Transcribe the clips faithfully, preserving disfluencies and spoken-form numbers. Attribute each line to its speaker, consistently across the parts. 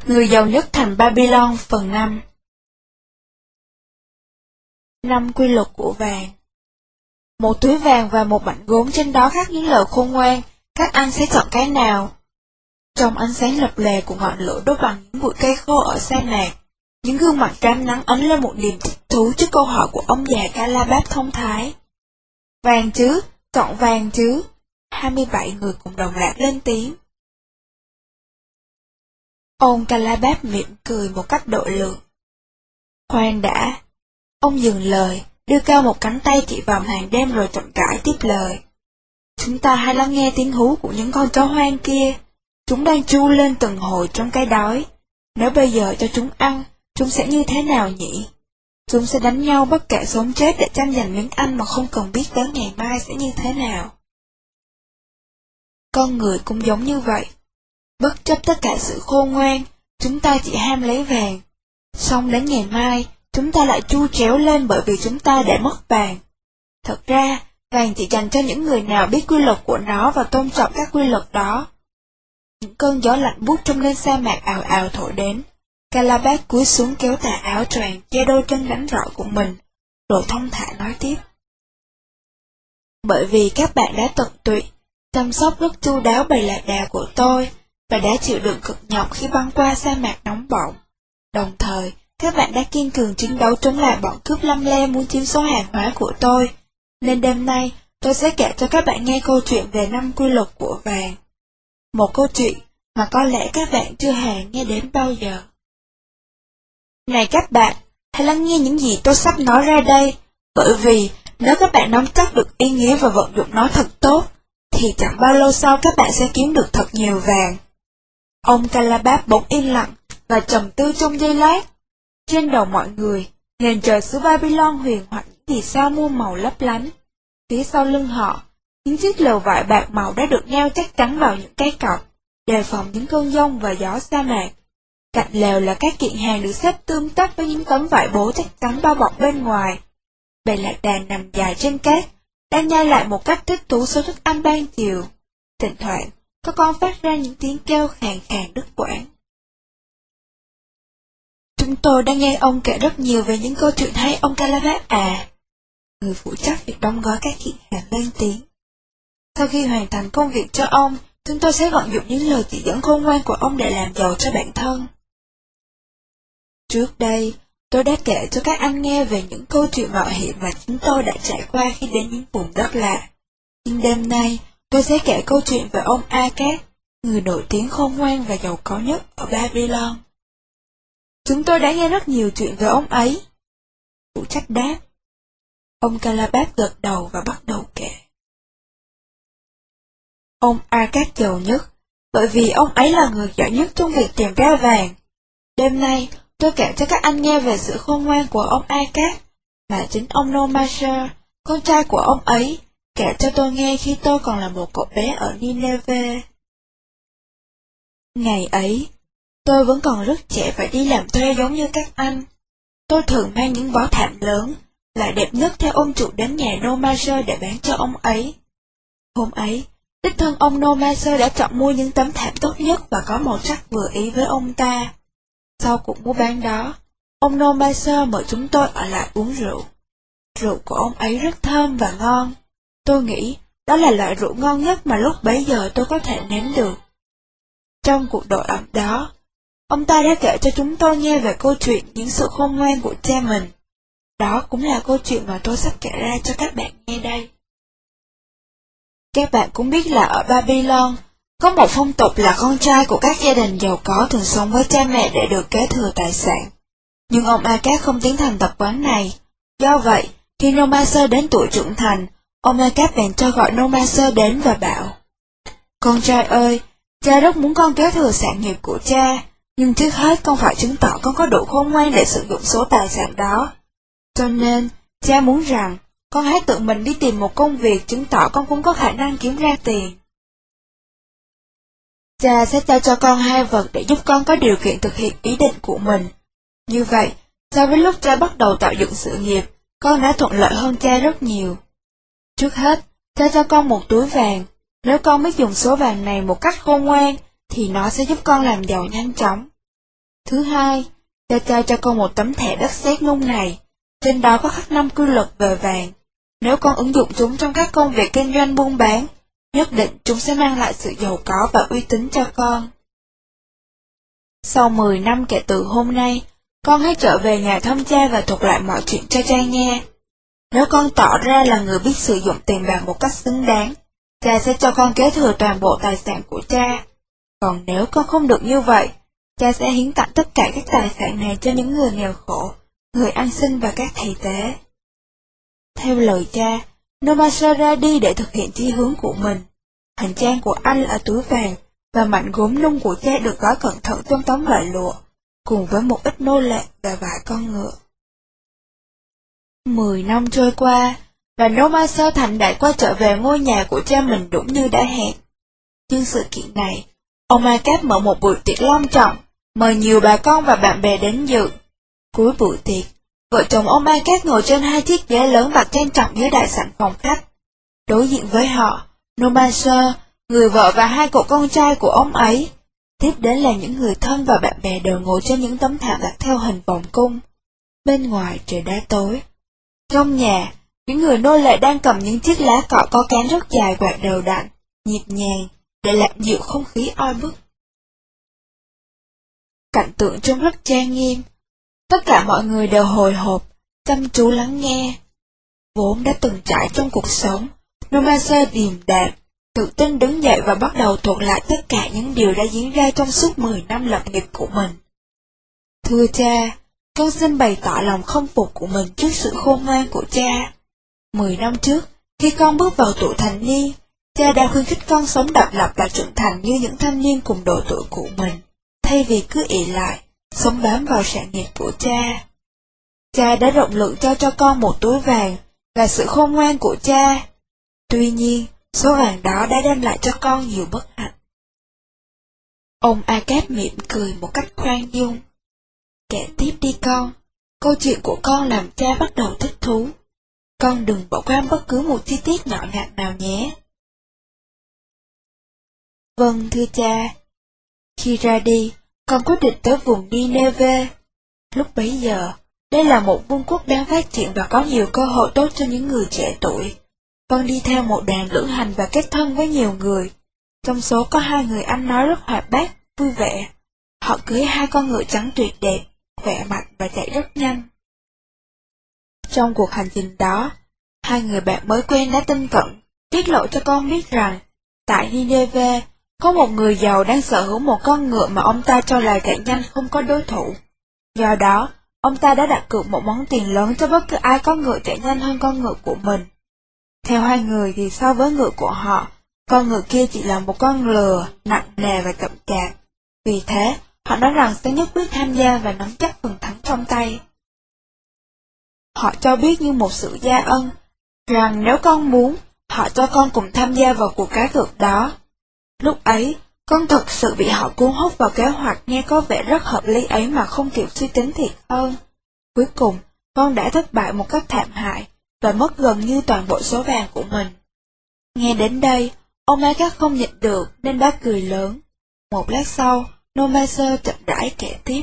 Speaker 1: Người giàu nhất thành Babylon phần năm. Năm quy luật của vàng. Một túi vàng và một mảnh gốm trên đó khắc những lời khôn ngoan, các anh sẽ chọn cái nào? Trong ánh sáng lập lè của ngọn lửa đốt bằng những bụi cây khô ở sa mạc, những gương mặt rám nắng ấn lên một niềm thích thú trước câu hỏi của ông già Calabab thông thái. Vàng chứ, chọn vàng chứ. hai mươi bảy người cùng đồng loạt lên tiếng. Ông Calabab mỉm cười một cách độ lượng. Khoan đã. Ông dừng lời, đưa cao một cánh tay chỉ vào màn đêm rồi chậm rãi tiếp lời. Chúng ta hãy lắng nghe tiếng hú của những con chó hoang kia. Chúng đang tru lên từng hồi trong cái đói. Nếu bây giờ cho chúng ăn, chúng sẽ như thế nào nhỉ? Chúng sẽ đánh nhau bất kể sống chết để tranh giành miếng ăn mà không cần biết tới ngày mai sẽ như thế nào. Con người cũng giống như vậy. Bất chấp tất cả sự khôn ngoan, chúng ta chỉ ham lấy vàng. Xong đến ngày mai, chúng ta lại chu chéo lên bởi vì chúng ta để mất vàng. Thật ra, vàng chỉ dành cho những người nào biết quy luật của nó và tôn trọng các quy luật đó. Những cơn gió lạnh buốt trong lên sa mạc ào ào thổi đến. Calabab cúi xuống kéo tà áo choàng che đôi chân đánh rọi của mình, rồi thong thả nói tiếp. Bởi vì các bạn đã tận tụy, chăm sóc rất chu đáo bầy lạc đà của tôi, và đã chịu đựng cực nhọc khi băng qua sa mạc nóng bỏng. Đồng thời, các bạn đã kiên cường chiến đấu chống lại bọn cướp lăm le muốn chiếm số hàng hóa của tôi, nên đêm nay tôi sẽ kể cho các bạn nghe câu chuyện về năm quy luật của vàng. Một câu chuyện mà có lẽ các bạn chưa hề nghe đến bao giờ. Này các bạn, hãy lắng nghe những gì tôi sắp nói ra đây, bởi vì nếu các bạn nắm chắc được ý nghĩa và vận dụng nó thật tốt, thì chẳng bao lâu sau các bạn sẽ kiếm được thật nhiều vàng. Ông Calabab bỗng im lặng và trầm tư trong giây lát. Trên đầu mọi người, nền trời xứ Babylon huyền hoặc những vì sao muôn màu lấp lánh. Phía sau lưng họ, những chiếc lều vải bạc màu đã được neo chắc chắn vào những cái cọc, đề phòng những cơn giông và gió sa mạc. Cạnh lều là các kiện hàng được xếp tươm tất với những tấm vải bố chắc chắn bao bọc bên ngoài. Bầy lạc đà nằm dài trên cát, đang nhai lại một cách thích thú số thức ăn ban chiều. Thỉnh thoảng, có con phát ra những tiếng kêu khàn khàn đứt quãng. Chúng tôi đã nghe ông kể rất nhiều về những câu chuyện hay ông Calabab à. Người phụ trách việc đóng gói các kiện hàng lên tiếng. Sau khi hoàn thành công việc cho ông, chúng tôi sẽ vận dụng những lời chỉ dẫn khôn ngoan của ông để làm giàu cho bản thân. Trước đây, tôi đã kể cho các anh nghe về những câu chuyện mạo hiểm mà chúng tôi đã trải qua khi đến những vùng đất lạ. Nhưng đêm nay, tôi sẽ kể câu chuyện về ông Akat, người nổi tiếng khôn ngoan và giàu có nhất ở Babylon. Chúng tôi đã nghe rất nhiều chuyện về ông ấy. Phụ trách đáp. Ông Calabab gật đầu và bắt đầu kể. Ông Akat giàu nhất, bởi vì ông ấy là người giỏi nhất trong việc tìm ra vàng. Đêm nay, tôi kể cho các anh nghe về sự khôn ngoan của ông Akat, mà chính ông Nomasher, con trai của ông ấy, kể cho tôi nghe khi tôi còn là một cậu bé ở Nineveh. Ngày ấy, tôi vẫn còn rất trẻ phải đi làm thuê giống như các anh. Tôi thường mang những bó thảm lớn, lại đẹp nhất theo ông chủ đến nhà Nomasher để bán cho ông ấy. Hôm ấy, đích thân ông Nomasher đã chọn mua những tấm thảm tốt nhất và có màu sắc vừa ý với ông ta. Sau cuộc mua bán đó, ông Nomasher mời chúng tôi ở lại uống rượu. Rượu của ông ấy rất thơm và ngon. Tôi nghĩ đó là loại rượu ngon nhất mà lúc bấy giờ tôi có thể nếm được. Trong cuộc đội ẩm đó, ông ta đã kể cho chúng tôi nghe về câu chuyện những sự khôn ngoan của cha mình. Đó cũng là câu chuyện mà tôi sắp kể ra cho các bạn nghe đây. Các bạn cũng biết là ở Babylon, có một phong tục là con trai của các gia đình giàu có thường sống với cha mẹ để được kế thừa tài sản. Nhưng ông Akat không tiến hành tập quán này. Do vậy, khi Nomasher đến tuổi trưởng thành, ông Akat bèn cho gọi Nomasher đến và bảo: Con trai ơi, cha rất muốn con kế thừa sản nghiệp của cha, nhưng trước hết con phải chứng tỏ con có đủ khôn ngoan để sử dụng số tài sản đó. Cho nên, cha muốn rằng, con hãy tự mình đi tìm một công việc chứng tỏ con cũng có khả năng kiếm ra tiền. Cha sẽ trao cho con hai vật để giúp con có điều kiện thực hiện ý định của mình. Như vậy, so với lúc cha bắt đầu tạo dựng sự nghiệp, con đã thuận lợi hơn cha rất nhiều. Trước hết, cha cho con một túi vàng. Nếu con biết dùng số vàng này một cách khôn ngoan, thì nó sẽ giúp con làm giàu nhanh chóng. Thứ hai, cha trao cho con một tấm thẻ đất sét nung này, trên đó có khắc năm quy luật về vàng. Nếu con ứng dụng chúng trong các công việc kinh doanh buôn bán, nhất định chúng sẽ mang lại sự giàu có và uy tín cho con. Sau mười năm kể từ hôm nay, con hãy trở về nhà thăm cha và thuật lại mọi chuyện cho cha nghe. Nếu con tỏ ra là người biết sử dụng tiền bạc một cách xứng đáng, cha sẽ cho con kế thừa toàn bộ tài sản của cha. Còn nếu con không được như vậy, cha sẽ hiến tặng tất cả các tài sản này cho những người nghèo khổ, người ăn xin và các thầy tế. Theo lời cha, Nomasa ra đi để thực hiện chí hướng của mình. Hành trang của anh là túi vàng, và mảnh gốm nung của cha được gói cẩn thận trong tấm vải lụa, cùng với một ít nô lệ và vài con ngựa. Mười năm trôi qua, và Nomasa thành đạt quay trở về ngôi nhà của cha mình đúng như đã hẹn. Nhưng sự kiện này, ông Akab mở một buổi tiệc long trọng, mời nhiều bà con và bạn bè đến dự. Cuối buổi tiệc, vợ chồng ông Akab ngồi trên hai chiếc ghế lớn và trang trọng dưới đại sảnh phòng khách. Đối diện với họ, Nomasa, người vợ và hai cậu con trai của ông ấy. Tiếp đến là những người thân và bạn bè đều ngồi trên những tấm thảm đặt theo hình vòng cung. Bên ngoài trời đã tối. Trong nhà, những người nô lệ đang cầm những chiếc lá cọ có cán rất dài quạt đều đặn, nhịp nhàng, để làm dịu không khí oi bức. Cảnh tượng trông rất trang nghiêm. Tất cả mọi người đều hồi hộp, chăm chú lắng nghe. Vốn đã từng trải trong cuộc sống, Nomasa điềm đạm, tự tin đứng dậy và bắt đầu thuật lại tất cả những điều đã diễn ra trong suốt mười năm lập nghiệp của mình. Thưa cha, con xin bày tỏ lòng khâm phục của mình trước sự khôn ngoan của cha. Mười năm trước, khi con bước vào tuổi thành niên, cha đã khuyến khích con sống độc lập và trưởng thành như những thanh niên cùng độ tuổi của mình, thay vì cứ ỷ lại, sống bám vào sản nghiệp của cha. Cha đã rộng lượng cho cho con một túi vàng, là sự khôn ngoan của cha. Tuy nhiên, số vàng đó đã đem lại cho con nhiều bất hạnh. Ông Akab mỉm cười một cách khoan dung. Kể tiếp đi con, câu chuyện của con làm cha bắt đầu thích thú. Con đừng bỏ qua bất cứ một chi tiết nhỏ nhặt nào nhé. Vâng thưa cha. Khi ra đi, con quyết định tới vùng Nineveh. Lúc bấy giờ, đây là một vương quốc đang phát triển và có nhiều cơ hội tốt cho những người trẻ tuổi. Con đi theo một đoàn lữ hành và kết thân với nhiều người. Trong số có hai người anh nói rất hoạt bát, vui vẻ. Họ cưới hai con ngựa trắng tuyệt đẹp, khỏe mạnh và chạy rất nhanh. Trong cuộc hành trình đó, hai người bạn mới quen đã tin cận, tiết lộ cho con biết rằng, tại Nineveh, có một người giàu đang sở hữu một con ngựa mà ông ta cho là chạy nhanh không có đối thủ. Do đó, ông ta đã đặt cược một món tiền lớn cho bất cứ ai có ngựa chạy nhanh hơn con ngựa của mình. Theo hai người thì so với ngựa của họ, con ngựa kia chỉ là một con lừa, nặng nề và chậm chạp. Vì thế, họ nói rằng sẽ nhất quyết tham gia và nắm chắc phần thắng trong tay. Họ cho biết như một sự gia ân, rằng nếu con muốn, họ cho con cùng tham gia vào cuộc cá cược đó. Lúc ấy, con thực sự bị họ cuốn hút vào kế hoạch nghe có vẻ rất hợp lý ấy mà không kịp suy tính thiệt hơn. Cuối cùng, con đã thất bại một cách thảm hại, và mất gần như toàn bộ số vàng của mình. Nghe đến đây, ông Akab không nhịn được nên đã cười lớn. Một lát sau, Nomasa chậm rãi kể tiếp.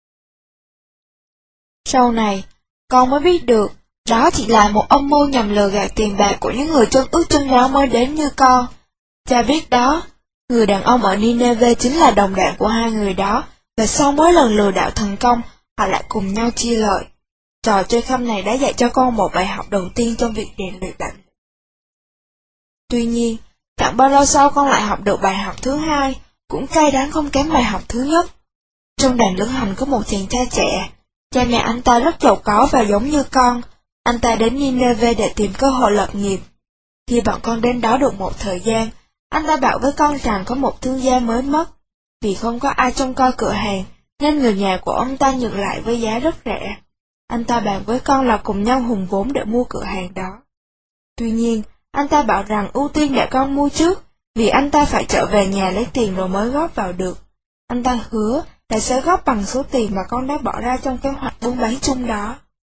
Speaker 1: Sau này, con mới biết được, đó chỉ là một âm mưu nhằm lừa gạt tiền bạc của những người chân ướt chân ráo mới đến như con. Cha biết đó, người đàn ông ở Nineveh chính là đồng đảng của hai người đó, và sau mỗi lần lừa đảo thành công, họ lại cùng nhau chia lợi. Trò chơi khăm này đã dạy cho con một bài học đầu tiên trong việc rèn luyện bản. Tuy nhiên, chẳng bao lâu sau con lại học được bài học thứ hai, cũng cay đắng không kém bài học thứ nhất. Trong đoàn lữ hành có một chàng trai trẻ, cha mẹ anh ta rất giàu có và giống như con, anh ta đến Nineveh để tìm cơ hội lập nghiệp. Khi bọn con đến đó được một thời gian, anh ta bảo với con rằng có một thương gia mới mất. Vì không có ai trông coi cửa hàng, nên người nhà của ông ta nhượng lại với giá rất rẻ. Anh ta bàn với con là cùng nhau hùng vốn để mua cửa hàng đó. Tuy nhiên, anh ta bảo rằng ưu tiên để con mua trước, vì anh ta phải trở về nhà lấy tiền rồi mới góp vào được. Anh ta hứa là sẽ góp bằng số tiền mà con đã bỏ ra trong kế hoạch buôn bán chung đó.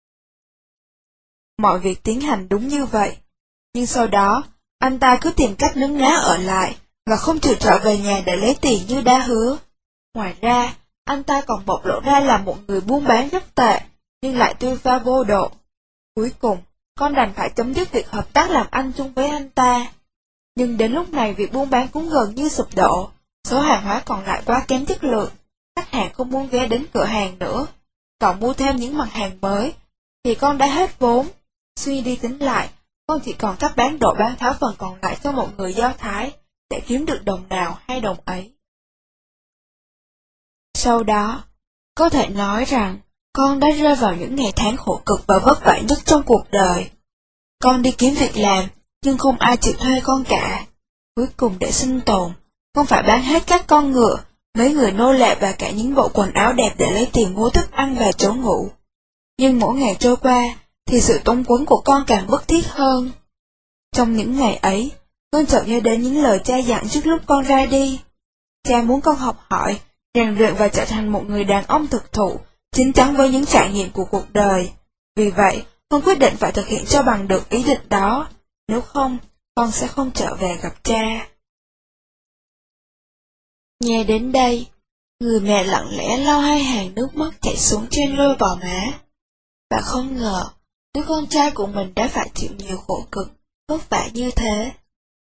Speaker 1: Mọi việc tiến hành đúng như vậy, nhưng sau đó, anh ta cứ tìm cách nấn ná ở lại, và không chịu trở về nhà để lấy tiền như đã hứa. Ngoài ra, anh ta còn bộc lộ ra là một người buôn bán rất tệ, nhưng lại tiêu pha vô độ. Cuối cùng, con đành phải chấm dứt việc hợp tác làm ăn chung với anh ta. Nhưng đến lúc này việc buôn bán cũng gần như sụp đổ, số hàng hóa còn lại quá kém chất lượng, khách hàng không muốn ghé đến cửa hàng nữa, còn mua thêm những mặt hàng mới, thì con đã hết vốn. Suy đi tính lại, con chỉ còn cách bán độ bán tháo phần còn lại cho một người Do Thái, để kiếm được đồng nào hay đồng ấy. Sau đó, có thể nói rằng, con đã rơi vào những ngày tháng khổ cực và vất vả nhất trong cuộc đời. Con đi kiếm việc làm, nhưng không ai chịu thuê con cả. Cuối cùng để sinh tồn, con phải bán hết các con ngựa, mấy người nô lệ và cả những bộ quần áo đẹp để lấy tiền mua thức ăn và chỗ ngủ. Nhưng mỗi ngày trôi qua, thì sự túng quẫn của con càng bức thiết hơn. Trong những ngày ấy, con chợt nhớ đến những lời cha dặn trước lúc con ra đi. Cha muốn con học hỏi, rèn luyện và trở thành một người đàn ông thực thụ, chín chắn với những trải nghiệm của cuộc đời. Vì vậy, con quyết định phải thực hiện cho bằng được ý định đó, nếu không, con sẽ không trở về gặp cha. Nghe đến đây, người mẹ lặng lẽ lau hai hàng nước mắt chảy xuống trên đôi gò má. Và không ngờ, đứa con trai của mình đã phải chịu nhiều khổ cực, vất vả như thế.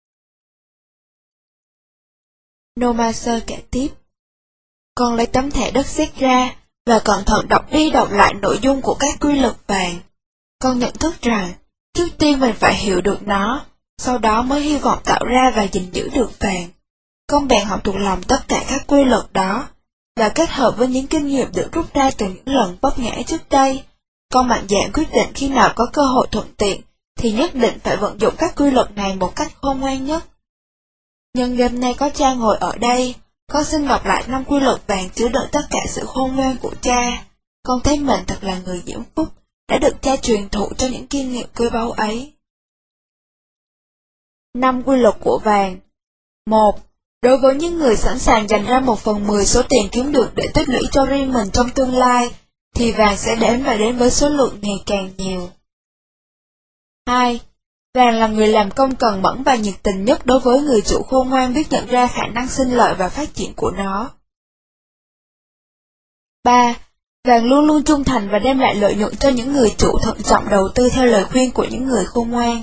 Speaker 1: Nomaser kể tiếp. Con lấy tấm thẻ đất sét ra, và cẩn thận đọc đi đọc lại nội dung của các quy luật vàng. Con nhận thức rằng, trước tiên mình phải hiểu được nó, sau đó mới hy vọng tạo ra và gìn giữ được vàng. Con bèn học thuộc lòng tất cả các quy luật đó, và kết hợp với những kinh nghiệm được rút ra từ những lần vấp ngã trước đây. Con mạnh dạn quyết định khi nào có cơ hội thuận tiện, thì nhất định phải vận dụng các quy luật này một cách khôn ngoan nhất. Nhân đêm nay có cha ngồi ở đây, con xin đọc lại năm quy luật vàng chứa đựng tất cả sự khôn ngoan của cha. Con thấy mình thật là người diễm phúc, đã được cha truyền thụ cho những kinh nghiệm quý báu ấy. Năm quy luật của vàng. Một. Đối với những người sẵn sàng dành ra một phần mười số tiền kiếm được để tích lũy cho riêng mình trong tương lai, thì vàng sẽ đến và đến với số lượng ngày càng nhiều. Hai. Vàng là người làm công cần mẫn và nhiệt tình nhất đối với người chủ khôn ngoan biết nhận ra khả năng sinh lợi và phát triển của nó. Ba. Vàng luôn luôn trung thành và đem lại lợi nhuận cho những người chủ thận trọng đầu tư theo lời khuyên của những người khôn ngoan.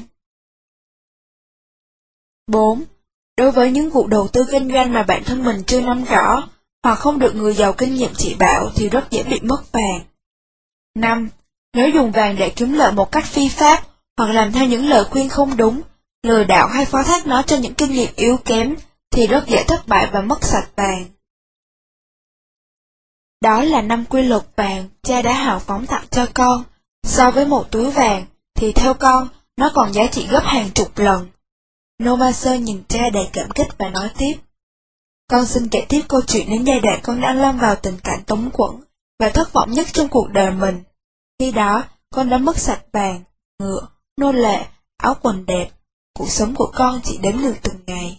Speaker 1: Bốn. Đối với những vụ đầu tư kinh doanh mà bản thân mình chưa nắm rõ, hoặc không được người giàu kinh nghiệm chỉ bảo thì rất dễ bị mất vàng. Năm. Nếu dùng vàng để kiếm lợi một cách phi pháp, hoặc làm theo những lời khuyên không đúng, lừa đảo hay phó thác nó cho những kinh nghiệm yếu kém, thì rất dễ thất bại và mất sạch vàng. Đó là năm quy luật vàng cha đã hào phóng tặng cho con. So với một túi vàng, thì theo con, nó còn giá trị gấp hàng chục lần. Nomaser nhìn cha đầy cảm kích và nói tiếp. Con xin kể tiếp câu chuyện đến giai đoạn con đã lâm vào tình cảnh túng quẫn và thất vọng nhất trong cuộc đời mình. Khi đó, con đã mất sạch vàng, ngựa, nô lệ, áo quần đẹp. Cuộc sống của con chỉ đếm được từng ngày.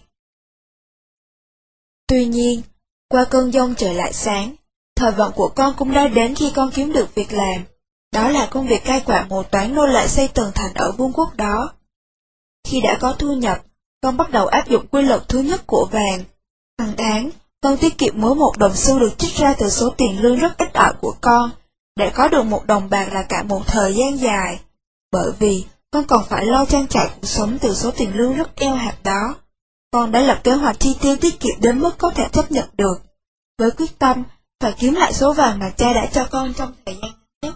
Speaker 1: Tuy nhiên, qua cơn giông trời lại sáng, thời vận của con cũng đã đến khi con kiếm được việc làm. Đó là công việc cai quản một toán nô lệ xây tường thành ở vương quốc đó. Khi đã có thu nhập, con bắt đầu áp dụng quy luật thứ nhất của vàng. Hàng tháng, con tiết kiệm mỗi một đồng xu được trích ra từ số tiền lương rất ít ỏi của con, để có được một đồng bạc là cả một thời gian dài. Bởi vì, con còn phải lo trang trải cuộc sống từ số tiền lương rất eo hẹp đó. Con đã lập kế hoạch chi tiêu tiết kiệm đến mức có thể chấp nhận được, với quyết tâm phải kiếm lại số vàng mà cha đã cho con trong thời gian nhất.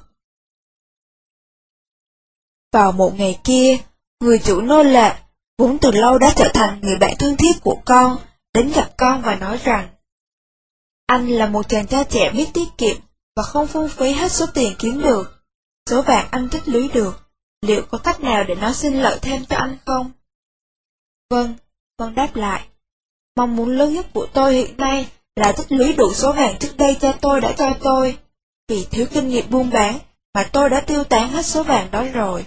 Speaker 1: Vào một ngày kia, người chủ nô lệ, vốn từ lâu đã trở thành người bạn thân thiết của con, đến gặp con và nói rằng, anh là một chàng trai trẻ biết tiết kiệm và không phung phí hết số tiền kiếm được. Số vàng anh tích lũy được, liệu có cách nào để nó sinh lợi thêm cho anh không? Vâng, con đáp lại. Mong muốn lớn nhất của tôi hiện nay là tích lũy đủ số vàng trước đây cha tôi đã cho tôi. Vì thiếu kinh nghiệm buôn bán mà tôi đã tiêu tán hết số vàng đó rồi.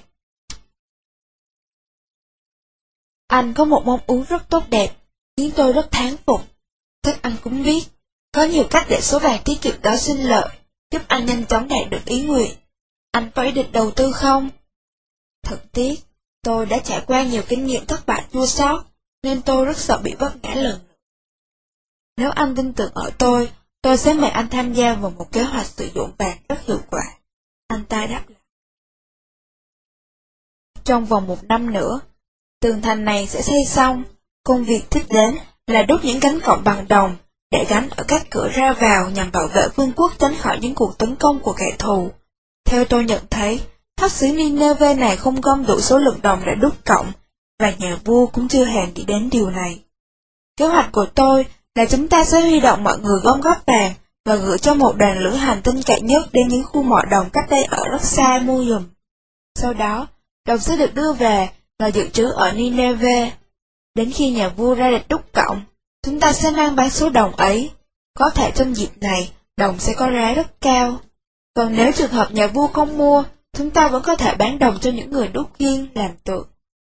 Speaker 1: Anh có một mong ước rất tốt đẹp, khiến tôi rất thán phục. Chắc anh cũng biết, có nhiều cách để số vàng tiết kiệm đó sinh lợi, giúp anh nhanh chóng đạt được ý nguyện. Anh có ý định đầu tư không? Thật tiếc, tôi đã trải qua nhiều kinh nghiệm thất bại chua xót, nên tôi rất sợ bị vấp ngã lần nữa. Nếu anh tin tưởng ở tôi, Tôi sẽ mời anh tham gia vào một kế hoạch sử dụng vàng rất hiệu quả. Anh ta đáp lại. Trong vòng một năm nữa, tường thành này sẽ xây xong. Công việc tiếp đến là đúc những cánh cổng bằng đồng để gắn ở các cửa ra vào nhằm bảo vệ vương quốc tránh khỏi những cuộc tấn công của kẻ thù. Theo tôi nhận thấy, tháp xứ Nineveh này không gom đủ số lượng đồng để đúc cổng, và nhà vua cũng chưa hề nghĩ đến điều này. Kế hoạch của tôi là chúng ta sẽ huy động mọi người gom góp vàng và gửi cho một đoàn lữ hành tin cậy nhất đến những khu mỏ đồng cách đây ở rất xa mua giùm. Sau đó, đồng sẽ được đưa về và dự trữ ở Nineveh. Đến khi nhà vua ra lệnh đúc cổng, chúng ta sẽ mang bán số đồng ấy. Có thể trong dịp này, đồng sẽ có giá rất cao. Còn nếu trường hợp nhà vua không mua, chúng ta vẫn có thể bán đồng cho những người đúc khiên làm tượng.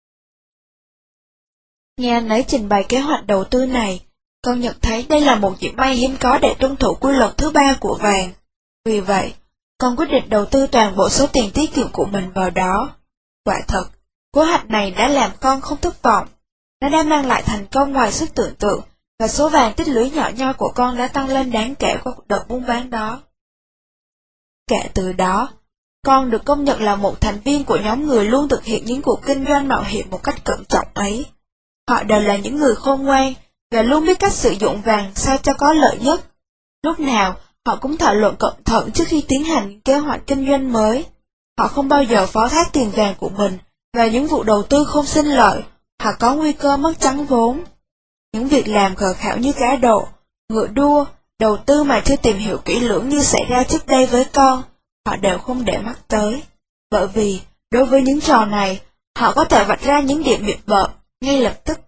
Speaker 1: Nghe anh ấy trình bày kế hoạch đầu tư này, con nhận thấy đây là một dịp may hiếm có để tuân thủ quy luật thứ ba của vàng. Vì vậy, con quyết định đầu tư toàn bộ số tiền tiết kiệm của mình vào đó. Quả thật, kế hoạch này đã làm con không thất vọng. Nó đã mang lại thành công ngoài sức tưởng tượng, và số vàng tích lũy nhỏ nhoi của con đã tăng lên đáng kể qua đợt buôn bán đó. Kể từ đó, con được công nhận là một thành viên của nhóm người luôn thực hiện những cuộc kinh doanh mạo hiểm một cách cẩn trọng ấy. Họ đều là những người khôn ngoan, và luôn biết cách sử dụng vàng sao cho có lợi nhất. Lúc nào, họ cũng thảo luận cẩn thận trước khi tiến hành những kế hoạch kinh doanh mới. Họ không bao giờ phó thác tiền vàng của mình vào những vụ đầu tư không sinh lợi, hoặc có nguy cơ mất trắng vốn. Những việc làm khờ khạo như cá độ, ngựa đua, đầu tư mà chưa tìm hiểu kỹ lưỡng như xảy ra trước đây với con, họ đều không để mắt tới. Bởi vì, đối với những trò này, họ có thể vạch ra những điểm biệt bợm ngay lập tức.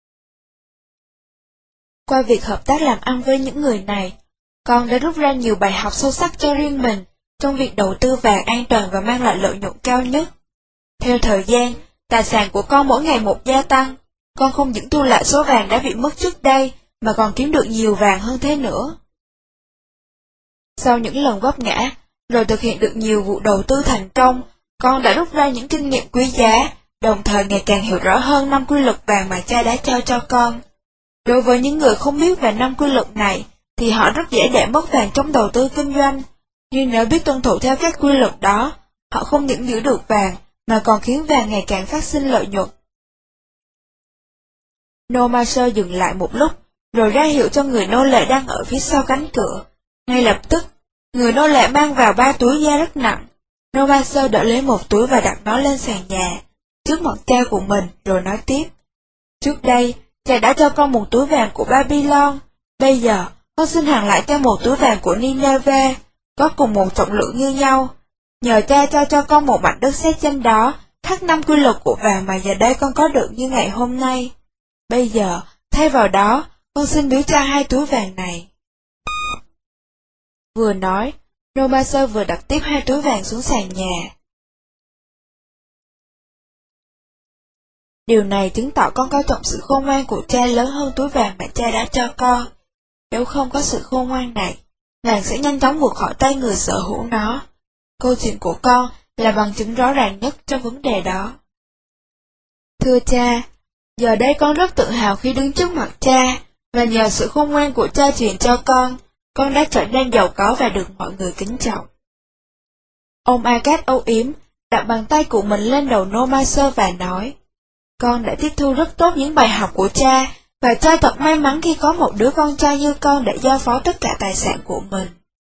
Speaker 1: Qua việc hợp tác làm ăn với những người này, con đã rút ra nhiều bài học sâu sắc cho riêng mình trong việc đầu tư vàng an toàn và mang lại lợi nhuận cao nhất. Theo thời gian, tài sản của con mỗi ngày một gia tăng, con không những thu lại số vàng đã bị mất trước đây, mà còn kiếm được nhiều vàng hơn thế nữa. Sau những lần vấp ngã, rồi thực hiện được nhiều vụ đầu tư thành công, con đã rút ra những kinh nghiệm quý giá, đồng thời ngày càng hiểu rõ hơn năm quy luật vàng mà cha đã trao cho con. Đối với những người không biết về năm quy luật này, thì họ rất dễ để mất vàng trong đầu tư kinh doanh. Nhưng nếu biết tuân thủ theo các quy luật đó, họ không những giữ được vàng, mà còn khiến vàng ngày càng phát sinh lợi nhuận. Nomasher dừng lại một lúc, rồi ra hiệu cho người nô lệ đang ở phía sau cánh cửa. Ngay lập tức, người nô lệ mang vào ba túi da rất nặng. Nomasher đỡ lấy một túi và đặt nó lên sàn nhà, trước mặt cha của mình, rồi nói tiếp. Trước đây, cha đã cho con một túi vàng của Babylon, bây giờ, con xin hoàn lại cho một túi vàng của Nineveh, có cùng một trọng lượng như nhau. Nhờ cha cho cho con một mảnh đất sét trên đó, khắc năm quy luật của vàng mà giờ đây con có được như ngày hôm nay. Bây giờ, thay vào đó, con xin biếu cha hai túi vàng này. Vừa nói, Nomasher vừa đặt tiếp hai túi vàng xuống sàn nhà. Điều này chứng tỏ con coi trọng sự khôn ngoan của cha lớn hơn túi vàng mà cha đã cho con. Nếu không có sự khôn ngoan này, vàng sẽ nhanh chóng vụt khỏi tay người sở hữu nó. Câu chuyện của con là bằng chứng rõ ràng nhất trong vấn đề đó. Thưa cha, giờ đây con rất tự hào khi đứng trước mặt cha, và nhờ sự khôn ngoan của cha truyền cho con, con đã trở nên giàu có và được mọi người kính trọng. Ông Agat âu yếm, đặt bàn tay của mình lên đầu Nomasher và nói, con đã tiếp thu rất tốt những bài học của cha, và cha thật may mắn khi có một đứa con trai như con để giao phó tất cả tài sản của mình.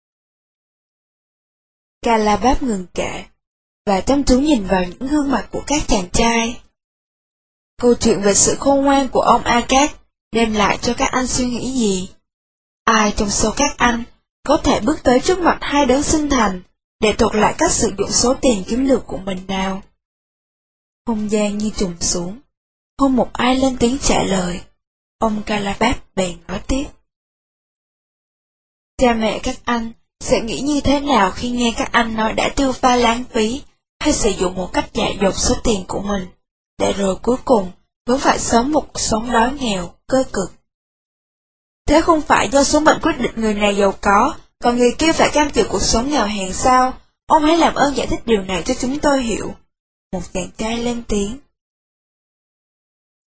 Speaker 1: Calabab ngừng kể, và chăm chú nhìn vào những gương mặt của các chàng trai. Câu chuyện về sự khôn ngoan của ông Agat đem lại cho các anh suy nghĩ gì? Ai trong số các anh có thể bước tới trước mặt hai đấng sinh thành để thuật lại cách sử dụng số tiền kiếm được của mình nào? Không gian như trùng xuống, không một ai lên tiếng trả lời. Ông Calabab bèn nói tiếp. Cha mẹ các anh sẽ nghĩ như thế nào khi nghe các anh nói đã tiêu pha lãng phí hay sử dụng một cách dại dột số tiền của mình, để rồi cuối cùng vẫn phải sống một cuộc sống đói nghèo, cơ cực. Thế không phải do số mệnh quyết định người này giàu có, còn người kia phải cam chịu cuộc sống nghèo hèn sao? Ông hãy làm ơn giải thích điều này cho chúng tôi hiểu. Một chàng trai lên tiếng.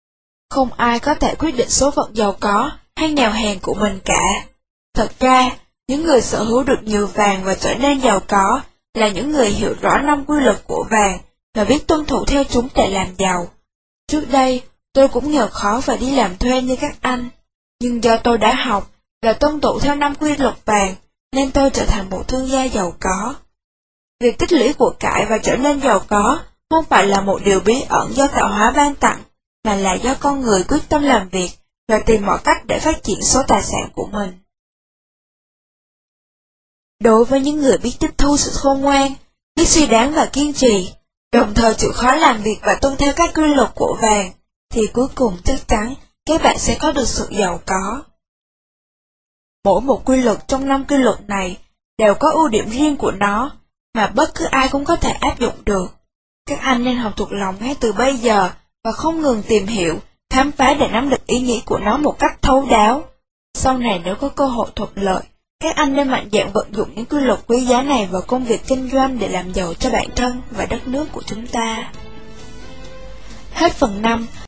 Speaker 1: Không ai có thể quyết định số phận giàu có hay nghèo hèn của mình cả. Thật ra, Những người sở hữu được nhiều vàng và trở nên giàu có là những người hiểu rõ năm quy luật của vàng và biết tuân thủ theo chúng để làm giàu. Trước đây, tôi cũng nghèo khó và đi làm thuê như các anh, nhưng do tôi đã học và tuân thủ theo năm quy luật vàng, nên tôi trở thành một thương gia giàu có. Việc tích lũy của cải và trở nên giàu có không phải là một điều bí ẩn do tạo hóa ban tặng, mà là do con người quyết tâm làm việc và tìm mọi cách để phát triển số tài sản của mình. Đối với những người biết tiếp thu sự khôn ngoan, biết suy đoán và kiên trì, đồng thời chịu khó làm việc và tuân theo các quy luật của vàng, thì cuối cùng chắc chắn các bạn sẽ có được sự giàu có. Mỗi một quy luật trong năm quy luật này đều có ưu điểm riêng của nó, mà bất cứ ai cũng có thể áp dụng được. Các anh nên học thuộc lòng ngay từ bây giờ và không ngừng tìm hiểu, khám phá để nắm được ý nghĩa của nó một cách thấu đáo. Sau này nếu có cơ hội thuận lợi, các anh nên mạnh dạn vận dụng những quy luật quý giá này vào công việc kinh doanh để làm giàu cho bản thân và đất nước của chúng ta. Hết phần năm.